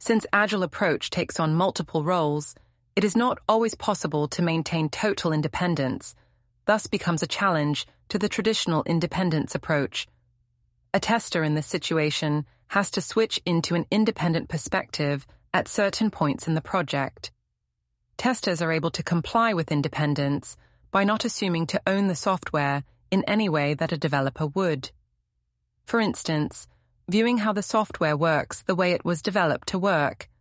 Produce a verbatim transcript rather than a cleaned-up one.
Since Agile approach takes on multiple roles, it is not always possible to maintain total independence, thus becomes a challenge to the traditional independence approach. A tester in this situation has to switch into an independent perspective at certain points in the project. Testers are able to comply with independence by not assuming to own the software in any way that a developer would. For instance, viewing how the software works the way it was developed to work,